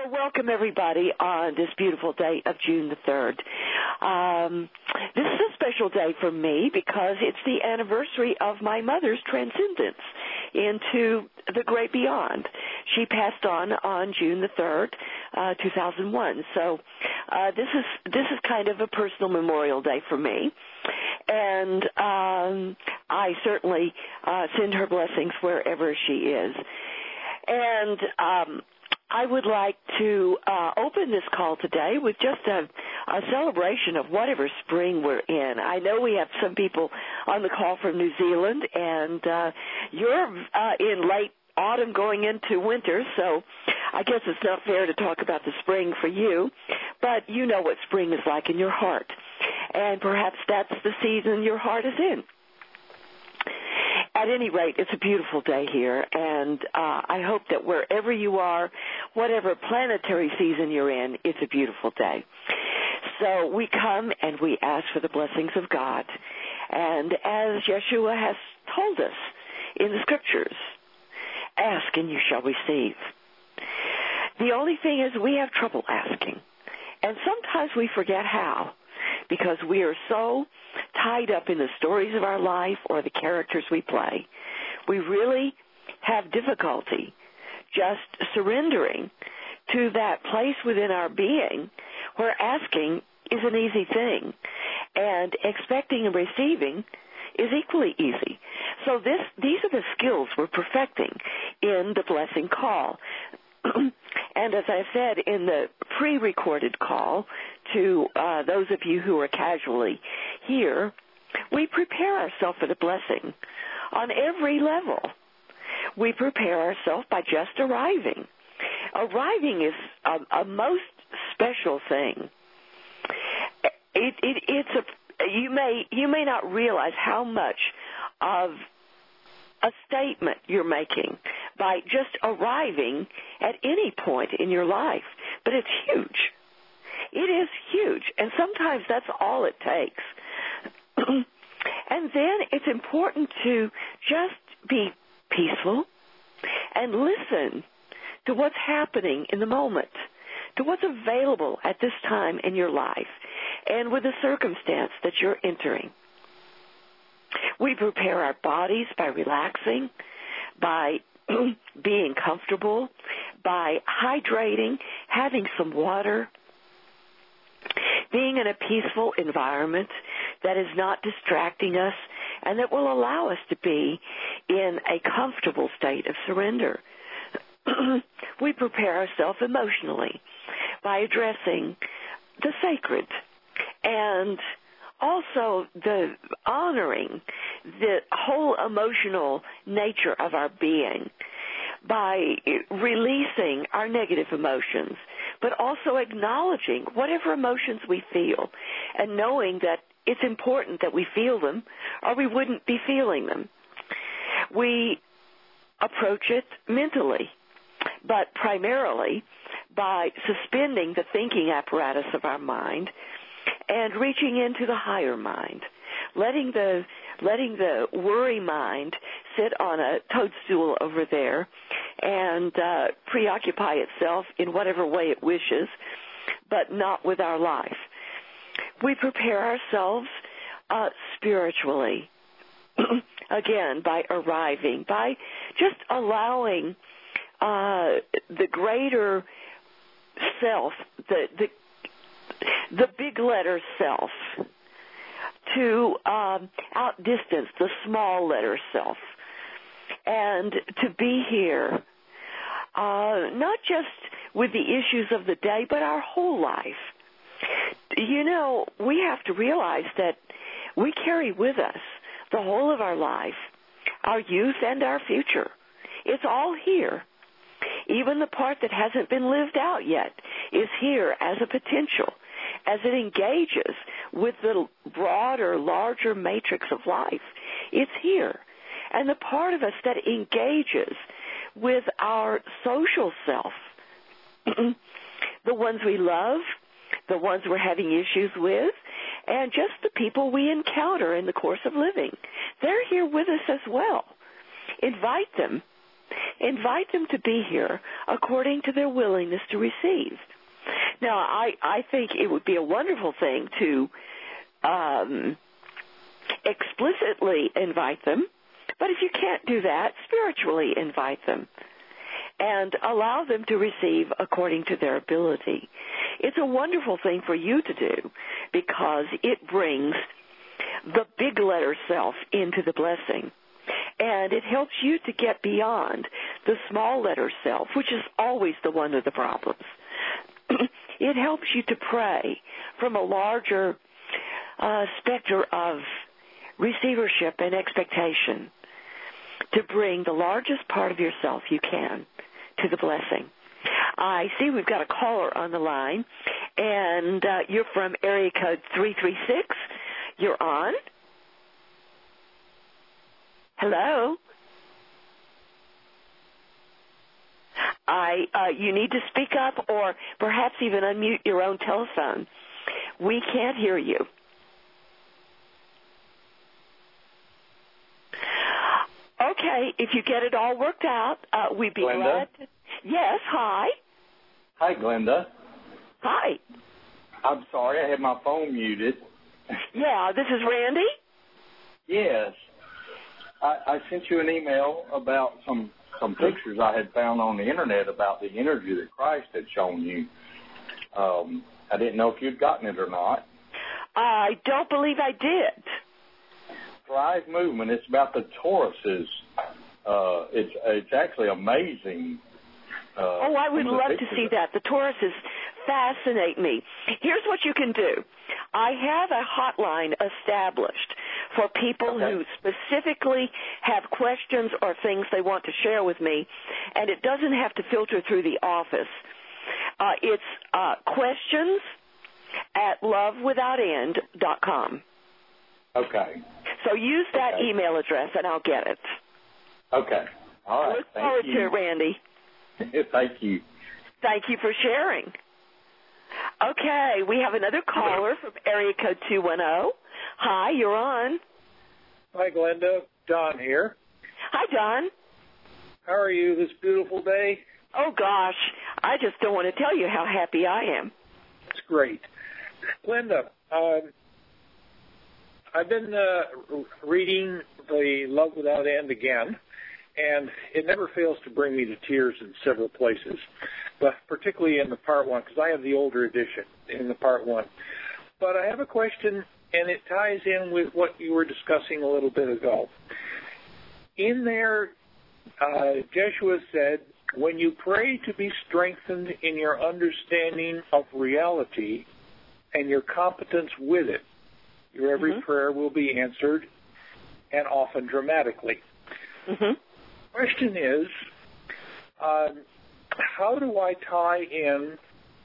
Well, welcome everybody on this beautiful day of June the 3rd. This is a special day for me because it's the anniversary of my mother's transcendence into the great beyond. She passed on June the 3rd, 2001. So this is kind of a personal memorial day for me. And I certainly send her blessings wherever she is. And I would like to open this call today with just a celebration of whatever spring we're in. I know we have some people on the call from New Zealand, and you're in late autumn going into winter, so I guess it's not fair to talk about the spring for you, but you know what spring is like in your heart, and perhaps that's the season your heart is in. At any rate, it's a beautiful day here, and I hope that wherever you are, whatever planetary season you're in, it's a beautiful day. So we come and we ask for the blessings of God. And as Yeshua has told us in the Scriptures, ask and you shall receive. The only thing is we have trouble asking, and sometimes we forget how, because we are so tied up in the stories of our life or the characters we play. We really have difficulty just surrendering to that place within our being where asking is an easy thing and expecting and receiving is equally easy. So these are the skills we're perfecting in the blessing call. And as I said in the pre-recorded call to those of you who are casually here, we prepare ourselves for the blessing on every level. We prepare ourselves by just arriving. Arriving is a most special thing. You may not realize how much of a statement you're making by just arriving at any point in your life, but it's huge. It is huge, and sometimes that's all it takes. And then it's important to just be peaceful and listen to what's happening in the moment, to what's available at this time in your life and with the circumstance that you're entering. We prepare our bodies by relaxing, by being comfortable, by hydrating, having some water, being in a peaceful environment that is not distracting us and that will allow us to be in a comfortable state of surrender. We prepare ourselves emotionally by addressing the sacred and also the honoring the whole emotional nature of our being by releasing our negative emotions, but also acknowledging whatever emotions we feel and knowing that it's important that we feel them or we wouldn't be feeling them. We approach it mentally, but primarily by suspending the thinking apparatus of our mind and reaching into the higher mind, letting the worry mind sit on a toadstool over there and preoccupy itself in whatever way it wishes, but not with our life. We prepare ourselves spiritually, again, by arriving, by just allowing the greater self, the big letter self, to outdistance the small letter self, and to be here, not just with the issues of the day, but our whole life. You know, we have to realize that we carry with us the whole of our life, our youth and our future. It's all here. Even the part that hasn't been lived out yet is here as a potential, as it engages with the broader, larger matrix of life. It's here. And the part of us that engages with our social self, the ones we love, the ones we're having issues with, and just the people we encounter in the course of living. They're here with us as well. Invite them invite them to be here according to their willingness to receive. Now, I think it would be a wonderful thing to explicitly invite them, but if you can't do that, spiritually invite them and allow them to receive according to their ability. It's a wonderful thing for you to do because it brings the big letter self into the blessing. And it helps you to get beyond the small letter self, which is always the one of the problems. It helps you to pray from a larger specter of receivership and expectation to bring the largest part of yourself you can to the blessing. I see we've got a caller on the line, and you're from area code 336. You're on. Hello? You need to speak up or perhaps even unmute your own telephone. We can't hear you. Okay, if you get it all worked out, we'd be Glenda? glad to... Yes, hi. Hi, Glenda. Hi. I'm sorry, I had my phone muted. Yeah, this is Randy? Yes. I sent you an email about some pictures I had found on the Internet about the energy that Christ had shown you. I didn't know if you'd gotten it or not. I don't believe I did. Thrive Movement, it's about the Tauruses. It's actually amazing. I would love to see that. The Tauruses fascinate me. Here's what you can do. I have a hotline established for people who specifically have questions or things they want to share with me, and it doesn't have to filter through the office. It's questions@lovewithoutend.com. Okay. So use that email address, and I'll get it. Okay. All right. Look forward to it, Randy. Thank you. Thank you for sharing. Okay, we have another caller from area code 210. Hi, you're on. Hi, Glenda. Don here. Hi, Don. How are you this beautiful day? Oh, gosh, I just don't want to tell you how happy I am. It's great. Glenda, I've been reading the Love Without End again, and it never fails to bring me to tears in several places, but particularly in the part one, because I have the older edition in the part one. But I have a question, and it ties in with what you were discussing a little bit ago. In there, Jeshua said, when you pray to be strengthened in your understanding of reality and your competence with it, your every prayer will be answered, and often dramatically. Question is, how do I tie in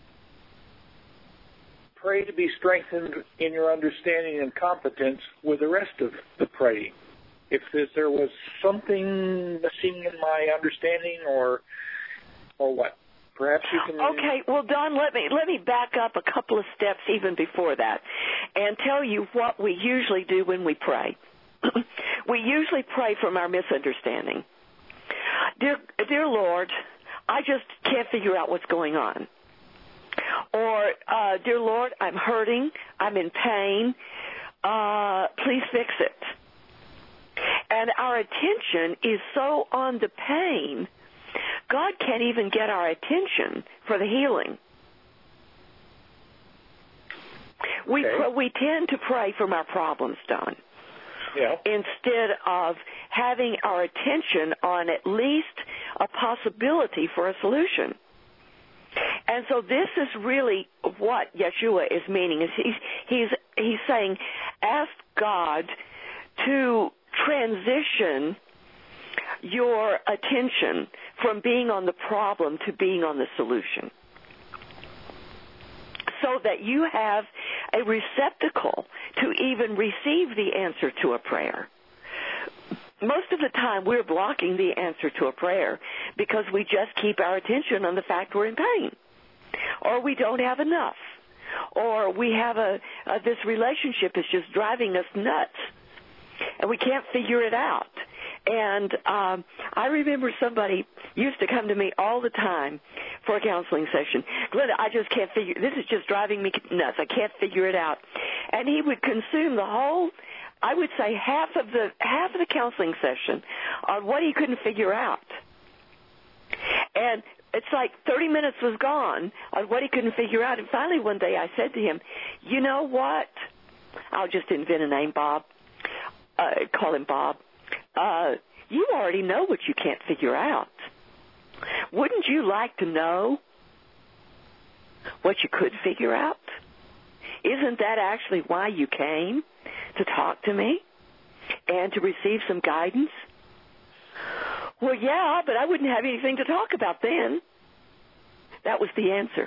pray to be strengthened in your understanding and competence with the rest of the praying? If there was something missing in my understanding or what? Perhaps you can... Okay, well, Don, let me back up a couple of steps even before that and tell you what we usually do when we pray. We usually pray from our misunderstanding. Dear Lord, I just can't figure out what's going on. Or, dear Lord, I'm hurting, I'm in pain, please fix it. And our attention is so on the pain, God can't even get our attention for the healing. We tend to pray from our problems, Don. Yeah. Instead of having our attention on at least a possibility for a solution. And so this is really what Yeshua is meaning. Is he's saying, ask God to transition your attention from being on the problem to being on the solution, so that you have a receptacle to even receive the answer to a prayer. Most of the time, we're blocking the answer to a prayer because we just keep our attention on the fact we're in pain, or we don't have enough, or we have this relationship is just driving us nuts, and we can't figure it out. And I remember somebody used to come to me all the time for a counseling session. Glenda, I just can't figure, this is just driving me nuts. I can't figure it out. And he would consume the whole, I would say half of the counseling session on what he couldn't figure out. And it's like 30 minutes was gone on what he couldn't figure out. And finally one day I said to him, you know what? I'll just invent a name, Bob. Call him Bob. You already know what you can't figure out. Wouldn't you like to know what you could figure out? Isn't that actually why you came to talk to me and to receive some guidance? Well, yeah, but I wouldn't have anything to talk about then. That was the answer.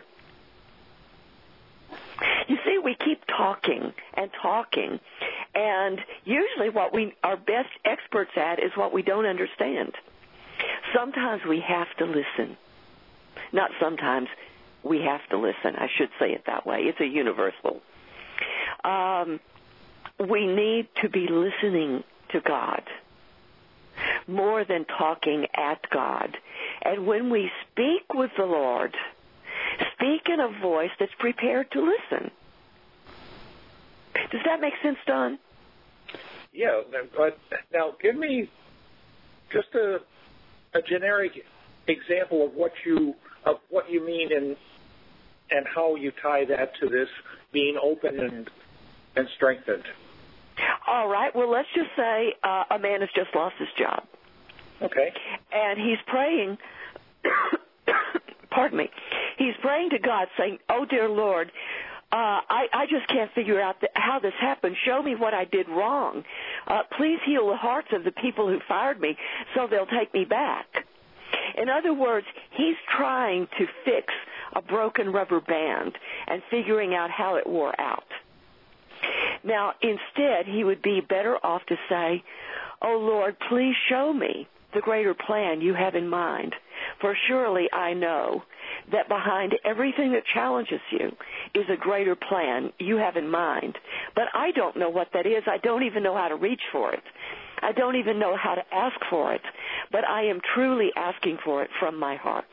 You see, we keep talking and talking, and usually what we are best experts at is what we don't understand. Sometimes we have to listen. Not sometimes, we have to listen. I should say it that way. It's a universal. We need to be listening to God more than talking at God. And when we speak with the Lord, speak in a voice that's prepared to listen. Does that make sense, Don? Yeah. Now, give me just a generic example of what you mean and how you tie that to this being open and strengthened. All right. Well, let's just say a man has just lost his job. Okay. And he's praying, pardon me, he's praying to God saying, oh, dear Lord, I just can't figure out how this happened. Show me what I did wrong. Please heal the hearts of the people who fired me so they'll take me back. In other words, he's trying to fix a broken rubber band and figuring out how it wore out. Now, instead, he would be better off to say, oh, Lord, please show me the greater plan you have in mind. For surely I know that behind everything that challenges you is a greater plan you have in mind. But I don't know what that is. I don't even know how to reach for it. I don't even know how to ask for it. But I am truly asking for it from my heart.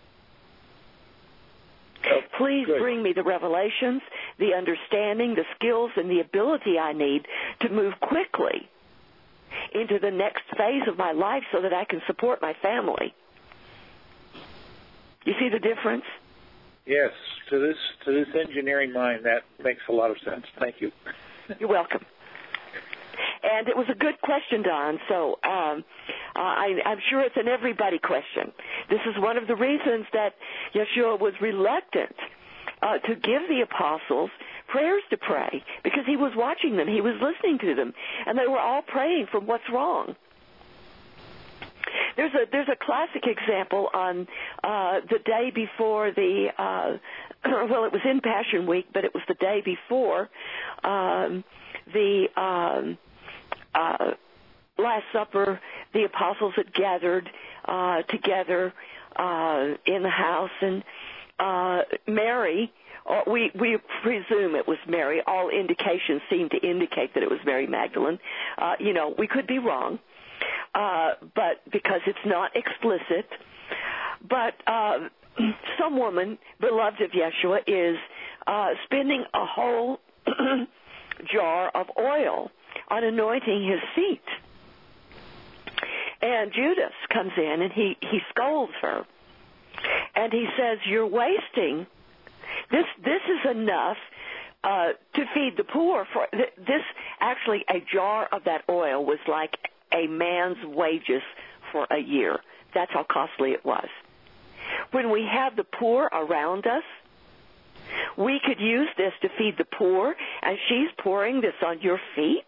Please bring me the revelations, the understanding, the skills, and the ability I need to move quickly into the next phase of my life so that I can support my family. You see the difference? Yes. To this engineering mind, that makes a lot of sense. Thank you. You're welcome. And it was a good question, Don, so I'm sure it's an everybody question. This is one of the reasons that Yeshua was reluctant to give the apostles prayers to pray, because he was watching them, he was listening to them, and they were all praying for what's wrong. There's a classic example on the day before the well, it was in Passion Week, but it was the day before the Last Supper. The apostles had gathered together in the house, and Mary, or we presume it was Mary. All indications seem to indicate that it was Mary Magdalene. We could be wrong, but because it's not explicit. But some woman, beloved of Yeshua, is spending a whole jar of oil on anointing his feet. And Judas comes in and he scolds her. And he says, you're wasting. This is enough to feed the poor. For this, actually, a jar of that oil was like a man's wages for a year. That's how costly it was. When we have the poor around us, we could use this to feed the poor, and she's pouring this on your feet.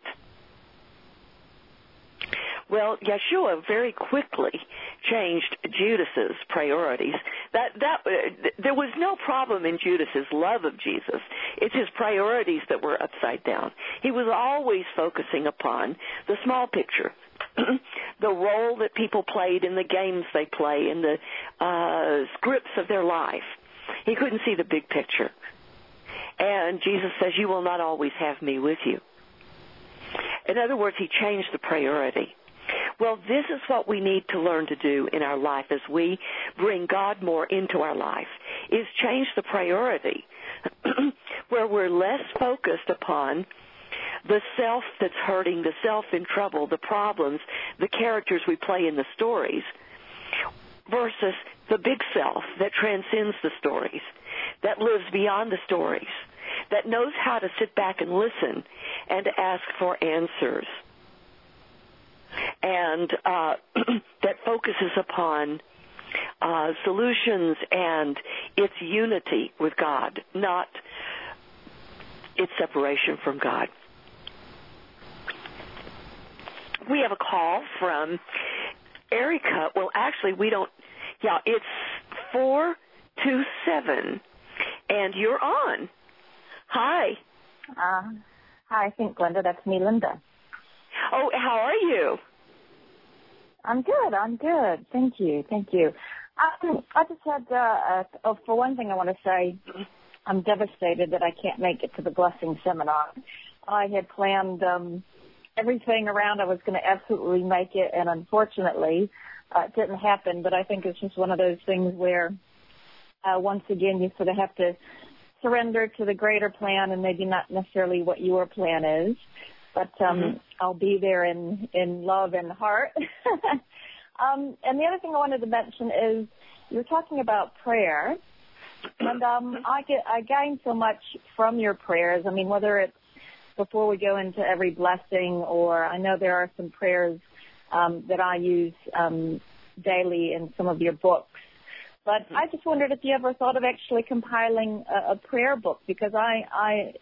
Well, Yeshua very quickly changed Judas's priorities. There was no problem in Judas's love of Jesus. It's his priorities that were upside down. He was always focusing upon the small picture, the role that people played in the games they play, in the scripts of their life. He couldn't see the big picture. And Jesus says, you will not always have me with you. In other words, he changed the priority. Well, this is what we need to learn to do in our life as we bring God more into our life, is change the priority where we're less focused upon the self that's hurting, the self in trouble, the problems, the characters we play in the stories, versus the big self that transcends the stories, that lives beyond the stories, that knows how to sit back and listen and ask for answers, and that focuses upon solutions and its unity with God, not its separation from God. We have a call from Erica. Well, actually, we don't. Yeah, it's 427, and you're on. Hi. Hi, I think, Glenda. That's me, Linda. Oh, how are you? I'm good. Thank you. I just had, for one thing, I want to say I'm devastated that I can't make it to the Blessing Seminar. I had planned everything around. I was going to absolutely make it, and unfortunately, it didn't happen. But I think it's just one of those things where, once again, you sort of have to surrender to the greater plan and maybe not necessarily what your plan is. But I'll be there in love and heart. And the other thing I wanted to mention is you were talking about prayer, and I gain so much from your prayers. I mean, whether it's before we go into every blessing, or I know there are some prayers that I use daily in some of your books. But I just wondered if you ever thought of actually compiling a prayer book, because I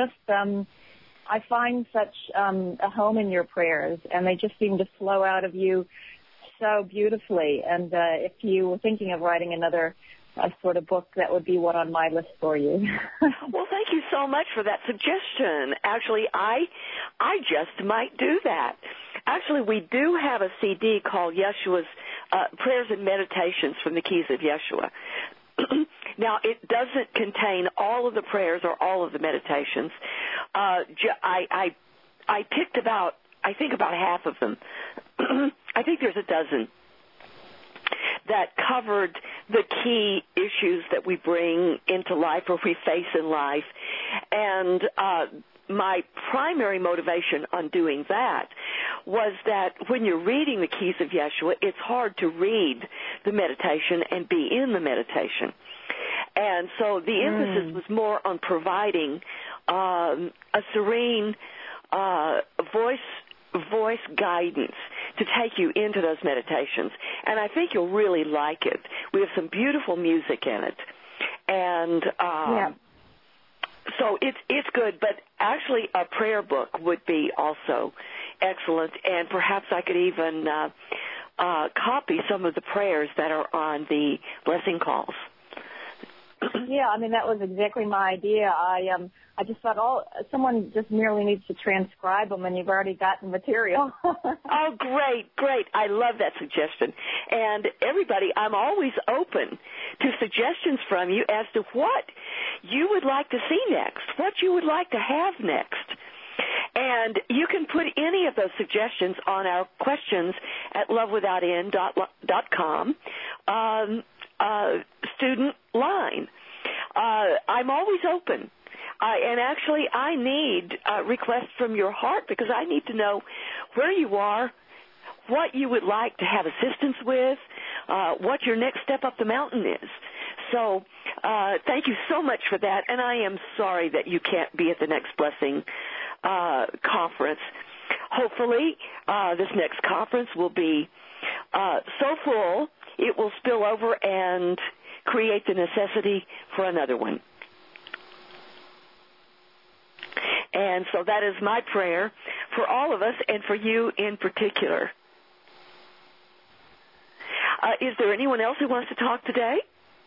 find such a home in your prayers, and they just seem to flow out of you so beautifully. And if you were thinking of writing another sort of book, that would be one on my list for you. Well, thank you so much for that suggestion. Actually, I just might do that. Actually, we do have a CD called Yeshua's Prayers and Meditations from the Keys of Yeshua. Now, it doesn't contain all of the prayers or all of the meditations. I picked about half of them. I think there's a dozen that covered the key issues that we bring into life or we face in life. And my primary motivation on doing that was that when you're reading the Keys of Yeshua, it's hard to read the meditation and be in the meditation. And so the emphasis was more on providing a serene voice guidance to take you into those meditations. And I think you'll really like it. We have some beautiful music in it. And so it's good. But actually a prayer book would be also excellent. And perhaps I could even copy some of the prayers that are on the blessing calls. Yeah, I mean, that was exactly my idea. I just thought, someone just merely needs to transcribe them, and you've already got the material. Oh, great. I love that suggestion. And everybody, I'm always open to suggestions from you as to what you would like to see next, what you would like to have next. And you can put any of those suggestions on our questions at lovewithoutend.com student line. I'm always open. And actually, I need requests from your heart, because I need to know where you are, what you would like to have assistance with, what your next step up the mountain is. So thank you so much for that. And I am sorry that you can't be at the next blessing conference. Hopefully, this next conference will be so full it will spill over and create the necessity for another one. And so that is my prayer for all of us and for you in particular. Is there anyone else who wants to talk today?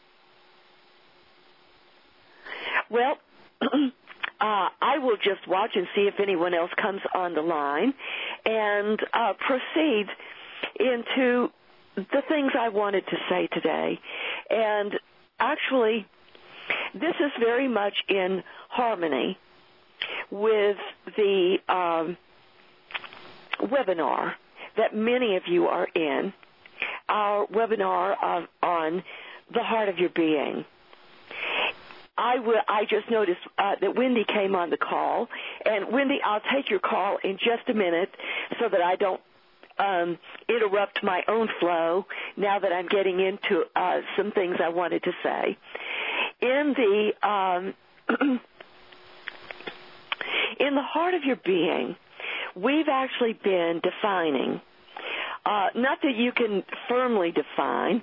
Well, I will just watch and see if anyone else comes on the line and proceed into the things I wanted to say today. And actually, this is very much in harmony with the webinar that many of you are in, our webinar on the heart of your being. I just noticed that Wendy came on the call, and Wendy, I'll take your call in just a minute so that I don't interrupt my own flow now that I'm getting into some things I wanted to say. In the in the heart of your being, we've actually been defining, not that you can firmly define,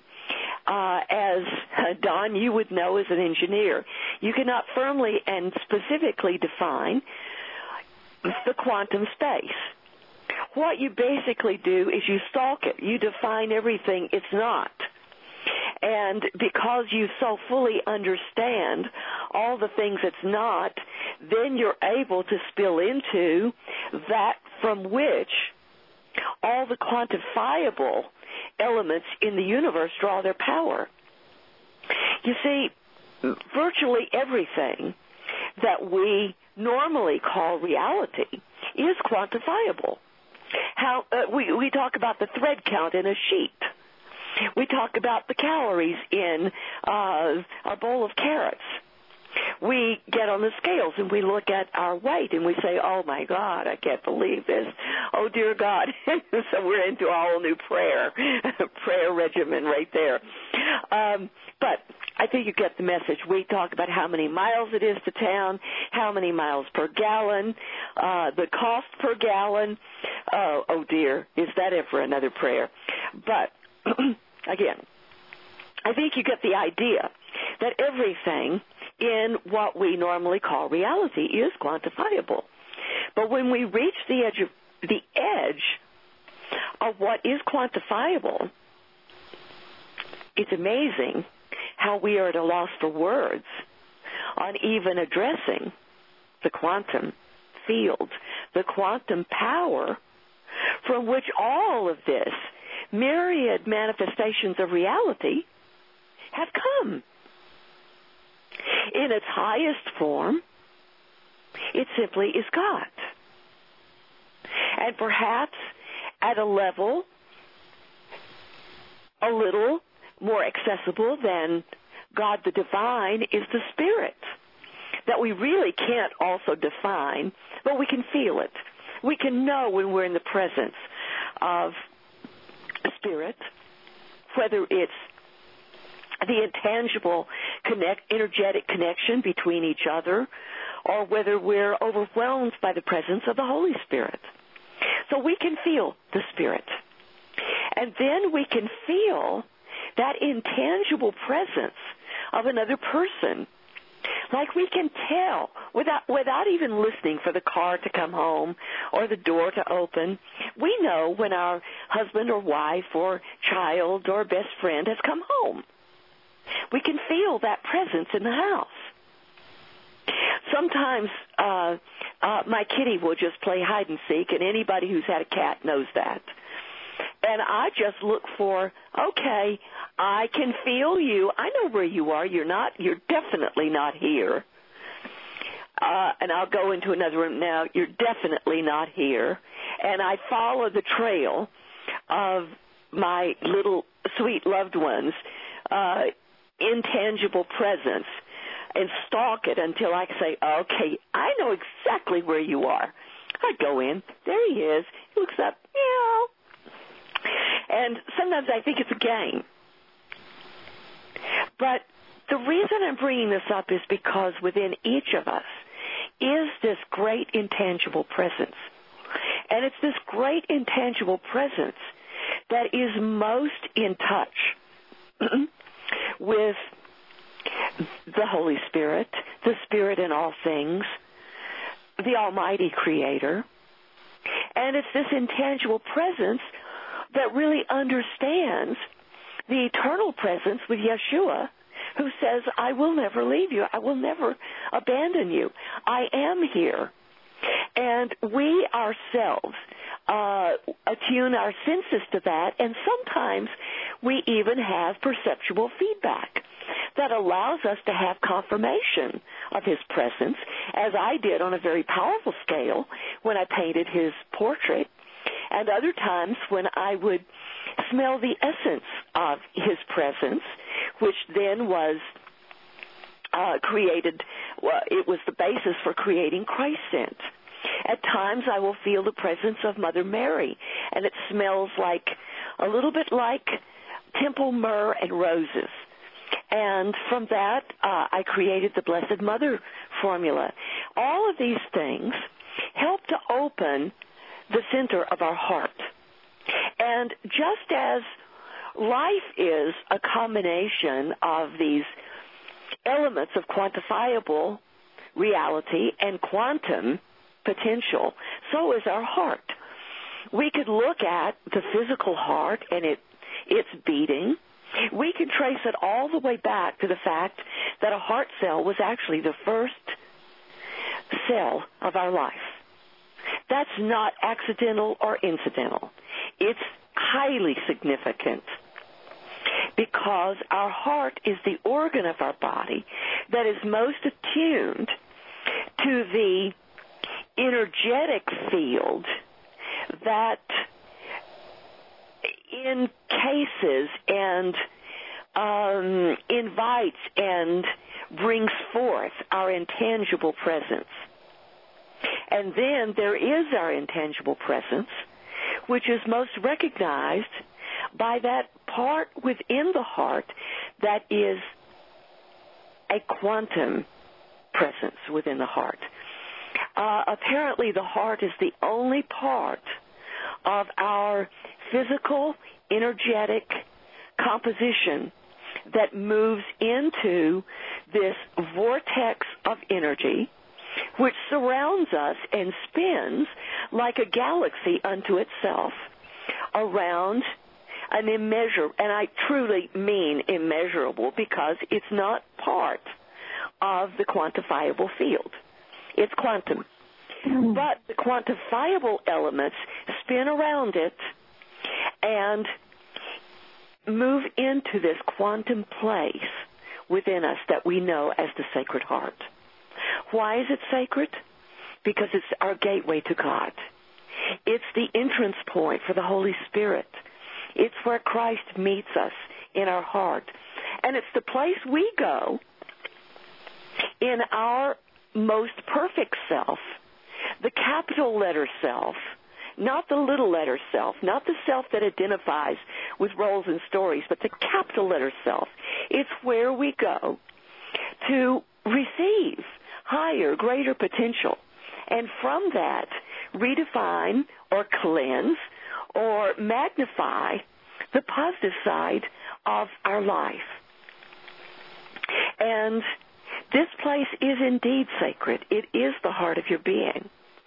as Don, you would know as an engineer, you cannot firmly and specifically define the quantum space. What you basically do is you stalk it. You define everything it's not. And because you so fully understand all the things it's not, then you're able to spill into that from which all the quantifiable elements in the universe draw their power. You see, virtually everything that we normally call reality is quantifiable. How we talk about the thread count in a sheet. We talk about the calories in a bowl of carrots. We get on the scales and we look at our weight and we say, oh, my God, I can't believe this. Oh, dear God. So we're into a whole new prayer regimen right there. But I think you get the message. We talk about how many miles it is to town, how many miles per gallon, the cost per gallon. Oh, dear, is that ever another prayer? But, again, I think you get the idea that everything in what we normally call reality is quantifiable. But when we reach the edge of what is quantifiable, it's amazing how we are at a loss for words on even addressing the quantum field, the quantum power from which all of this myriad manifestations of reality have come. In its highest form, it simply is God. And perhaps at a level a little more accessible than God the divine is the Spirit, that we really can't also define, but we can feel it. We can know when we're in the presence of Spirit, whether it's the intangible energetic connection between each other, or whether we're overwhelmed by the presence of the Holy Spirit. So we can feel the Spirit. And then we can feel that intangible presence of another person. Like we can tell without even listening for the car to come home or the door to open. We know when our husband or wife or child or best friend has come home. We can feel that presence in the house. Sometimes my kitty will just play hide and seek, and anybody who's had a cat knows that. And I just look for, okay, I can feel you. I know where you are. You're definitely not here. And I'll go into another room now. You're definitely not here. And I follow the trail of my little sweet loved ones, intangible presence, and stalk it until I say, okay, I know exactly where you are. I go in. There he is. He looks up. Meow. And sometimes I think it's a game. But the reason I'm bringing this up is because within each of us is this great intangible presence. And it's this great intangible presence that is most in touch with the Holy Spirit, the Spirit in all things, the Almighty Creator. And it's this intangible presence that really understands the eternal presence with Yeshua, who says, I will never leave you. I will never abandon you. I am here. And we ourselves attune our senses to that, and sometimes we even have perceptual feedback that allows us to have confirmation of his presence, as I did on a very powerful scale when I painted his portrait. and other times when I would smell the essence of his presence, which then was created, it was the basis for creating Christ scent. At times I will feel the presence of Mother Mary, and it smells like a little bit like temple myrrh and roses. And from that, I created the Blessed Mother formula. All of these things help to open the center of our heart. And just as life is a combination of these elements of quantifiable reality and quantum potential, so is our heart. We could look at the physical heart and its beating. We can trace it all the way back to the fact that a heart cell was actually the first cell of our life. That's not accidental or incidental. It's highly significant because our heart is the organ of our body that is most attuned to the energetic field that encases and invites and brings forth our intangible presence. And then there is our intangible presence, which is most recognized by that part within the heart that is a quantum presence within the heart. Apparently the heart is the only part of our physical, energetic composition that moves into this vortex of energy which surrounds us and spins like a galaxy unto itself around an immeasurable, and I truly mean immeasurable because it's not part of the quantifiable field. It's quantum. But the quantifiable elements spin around it and move into this quantum place within us that we know as the Sacred Heart. Why is it sacred? Because it's our gateway to God. It's the entrance point for the Holy Spirit. It's where Christ meets us in our heart. And it's the place we go in our most perfect self, the capital letter self, not the little letter self, not the self that identifies with roles and stories, but the capital letter self. It's where we go to receive higher, greater potential, and from that redefine or cleanse or magnify the positive side of our life. And this place is indeed sacred. It is the heart of your being.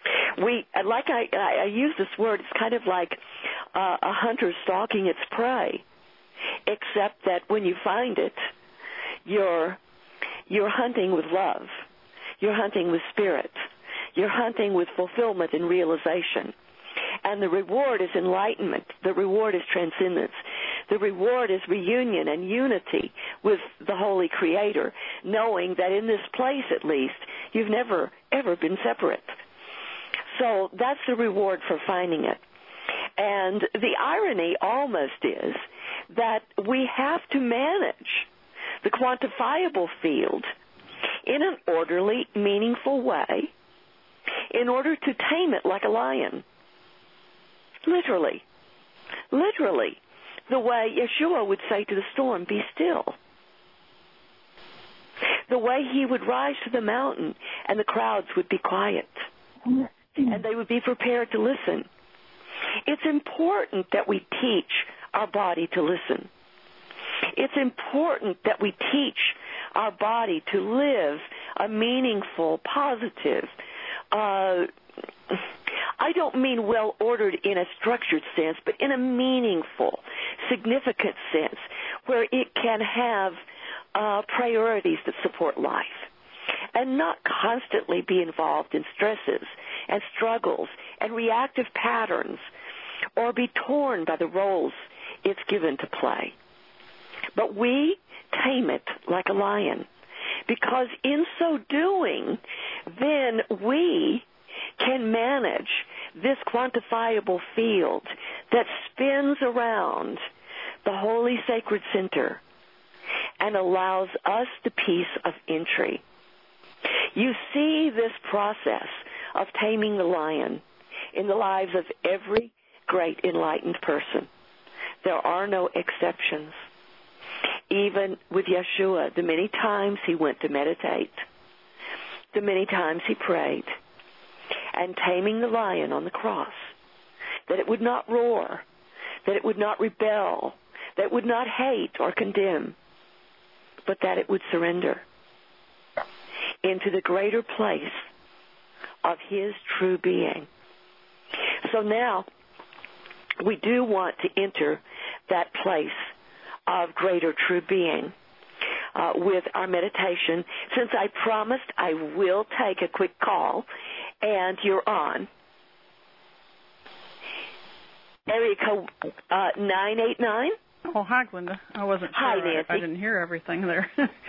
I use this word, it's kind of like a hunter stalking its prey, except that when you find it, you're hunting with love. You're hunting with spirit. You're hunting with fulfillment and realization. And the reward is enlightenment. The reward is transcendence. The reward is reunion and unity with the Holy Creator, knowing that in this place, at least, you've never, ever been separate. So that's the reward for finding it. And the irony almost is that we have to manage the quantifiable field in an orderly, meaningful way in order to tame it like a lion. Literally. Literally. The way Yeshua would say to the storm, be still. The way he would rise to the mountain and the crowds would be quiet. And they would be prepared to listen. It's important that we teach our body to listen. It's important that we teach our body to live a meaningful, positive, I don't mean well-ordered in a structured sense, but in a meaningful, significant sense, where it can have priorities that support life and not constantly be involved in stresses and struggles and reactive patterns or be torn by the roles it's given to play. But we tame it like a lion, because in so doing, then we can manage this quantifiable field that spins around the holy sacred center and allows us the peace of entry. You see this process of taming the lion in the lives of every great enlightened person. There are no exceptions. Even with Yeshua, the many times he went to meditate, the many times he prayed, and taming the lion on the cross, that it would not roar, that it would not rebel, that it would not hate or condemn, but that it would surrender into the greater place of his true being. So now we do want to enter that place of greater true being with our meditation. Since I promised I will take a quick call, and you're on. Area code 989. Oh, hi, Glenda. I wasn't sure. Hi, Nancy. I didn't hear everything there.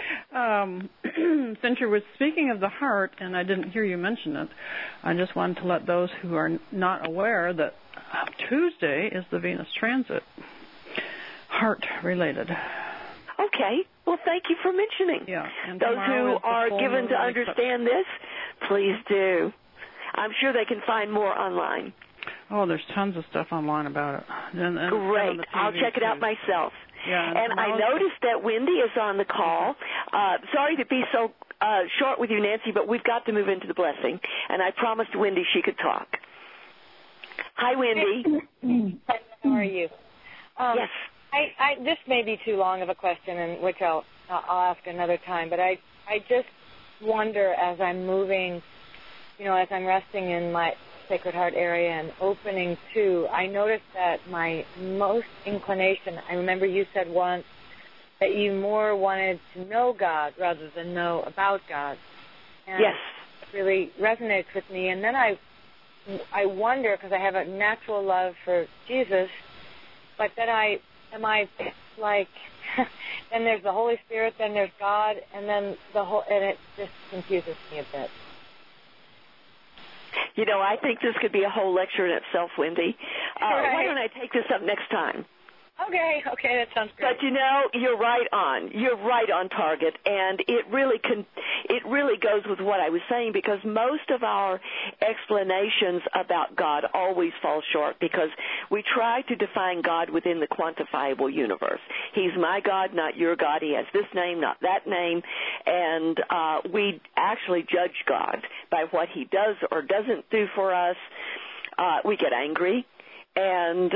Since you were speaking of the heart, and I didn't hear you mention it, I just wanted to let those who are not aware that Tuesday is the Venus transit, heart-related. Okay. Well, thank you for mentioning. Yeah. And those who are given to understand this, please do. I'm sure they can find more online. Oh, there's tons of stuff online about it. And great. I'll check it out myself. Yeah, and I noticed that Wendy is on the call. Sorry to be so short with you, Nancy, but we've got to move into the blessing. And I promised Wendy she could talk. Hi, Wendy. How are you? Yes. This may be too long of a question, and which I'll ask another time. But I just wonder, as I'm moving, as I'm resting in my Sacred Heart area and opening to, I noticed that my most inclination, I remember you said once that you more wanted to know God rather than know about God. And yes. It really resonates with me. And then I wonder, because I have a natural love for Jesus, but then am I like, then there's the Holy Spirit, then there's God, and then and it just confuses me a bit. I think this could be a whole lecture in itself, Wendy. Right. Why don't I take this up next time? Okay, that sounds great. But you're right on. You're right on target, and it really goes with what I was saying, because most of our explanations about God always fall short, because we try to define God within the quantifiable universe. He's my God, not your God. He has this name, not that name, and we actually judge God by what he does or doesn't do for us. We get angry. And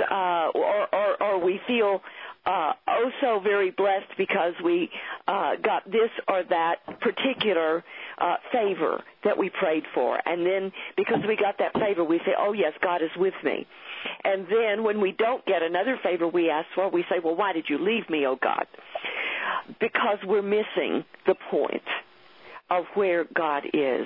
or we feel oh so very blessed because we got this or that particular favor that we prayed for, and then because we got that favor, we say, oh yes, God is with me. And then when we don't get another favor we ask for, we say, well, why did you leave me, oh God? Because we're missing the point of where God is.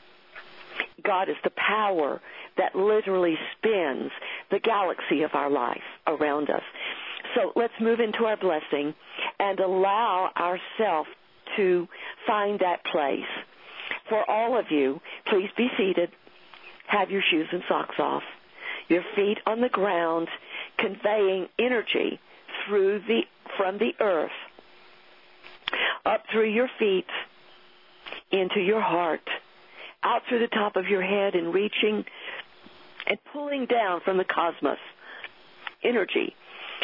God is the power that literally spins the galaxy of our life around us. So let's move into our blessing and allow ourselves to find that place. For all of you, please be seated. Have your shoes and socks off. Your feet on the ground, conveying energy from the earth up through your feet into your heart, out through the top of your head, and reaching and pulling down from the cosmos energy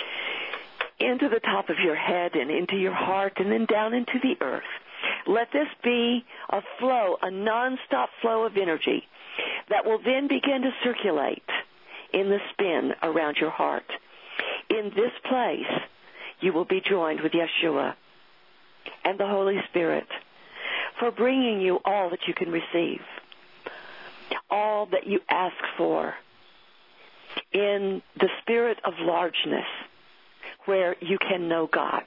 into the top of your head and into your heart and then down into the earth. Let this be a flow, a nonstop flow of energy that will then begin to circulate in the spin around your heart. In this place, you will be joined with Yeshua and the Holy Spirit for bringing you all that you can receive, all that you ask for in the spirit of largeness where you can know God.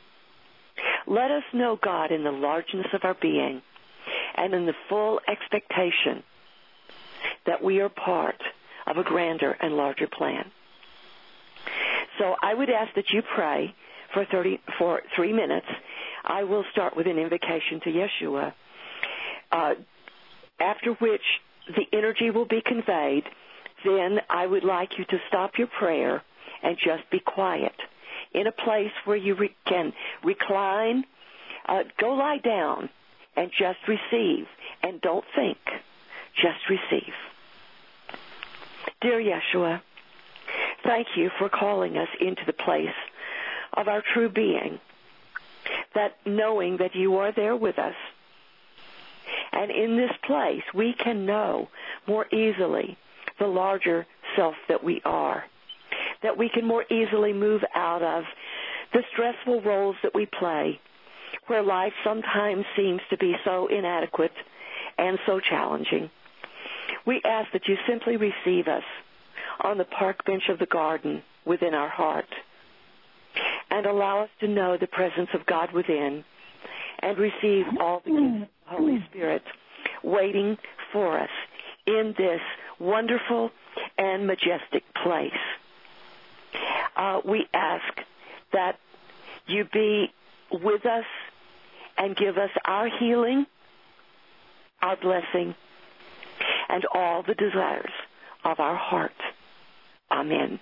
Let us know God in the largeness of our being and in the full expectation that we are part of a grander and larger plan. So I would ask that you pray for 3 minutes. I will start with an invocation to Yeshua, after which the energy will be conveyed then I would like you to stop your prayer and just be quiet in a place where you can recline. Go lie down and just receive, and don't think. Just receive. Dear Yeshua, thank you for calling us into the place of our true being, that knowing that you are there with us. And in this place, we can know more easily the larger self that we are, that we can more easily move out of the stressful roles that we play, where life sometimes seems to be so inadequate and so challenging. We ask that you simply receive us on the park bench of the garden within our heart, and allow us to know the presence of God within, and receive all the gifts of the Holy Spirit waiting for us in this wonderful and majestic place. We ask that you be with us and give us our healing, our blessing, and all the desires of our heart. Amen.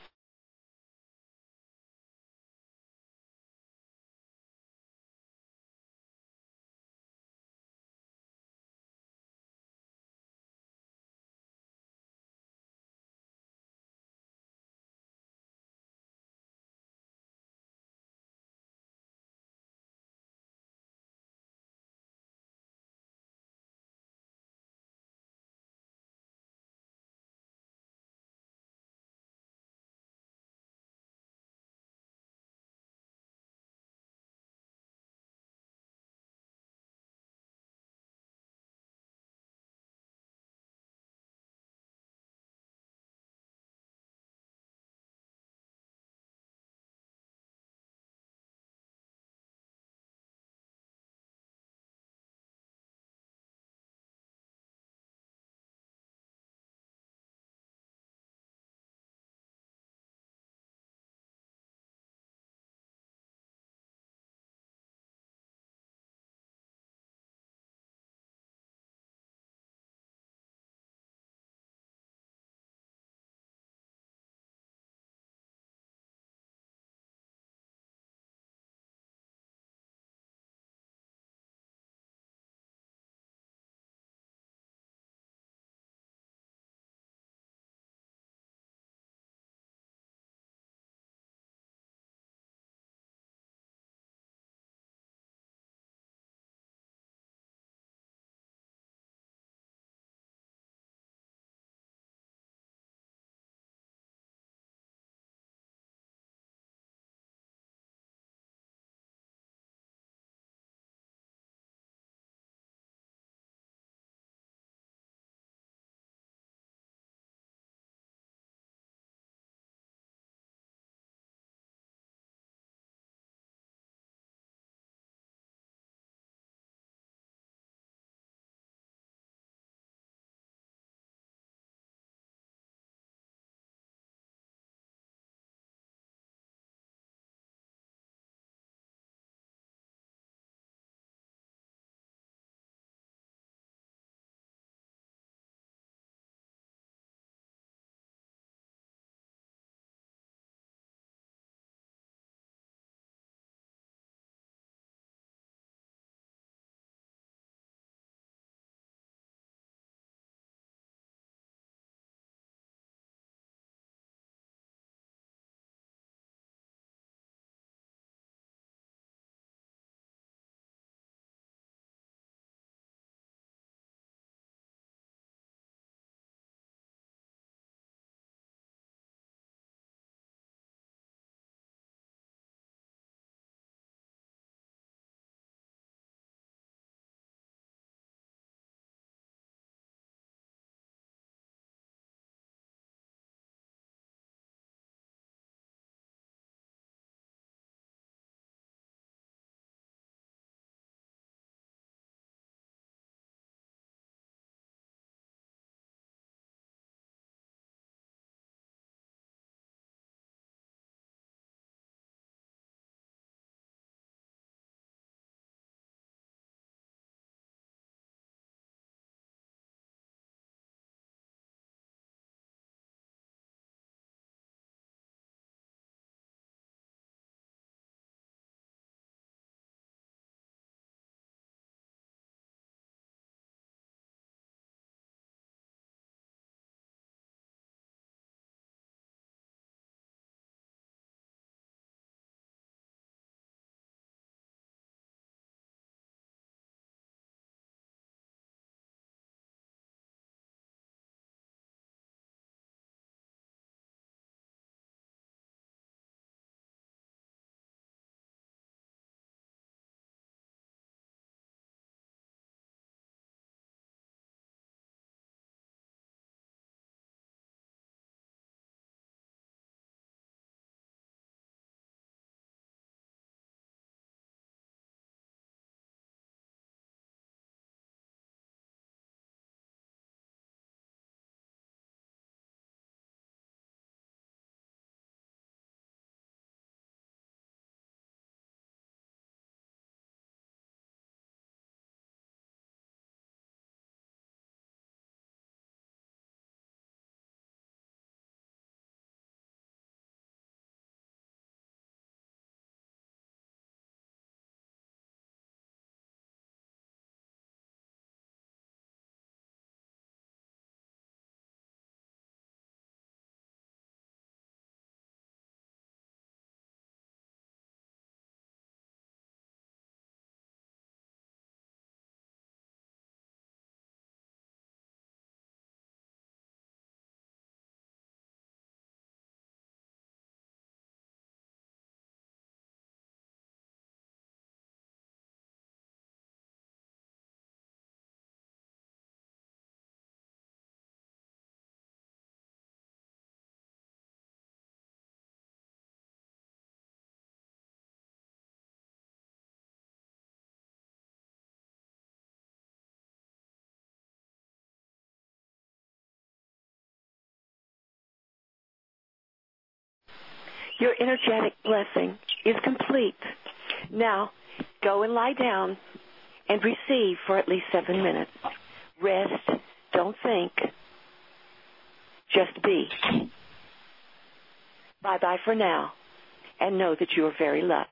Your energetic blessing is complete. Now, go and lie down and receive for at least 7 minutes. Rest. Don't think. Just be. Bye-bye for now. And know that you are very loved.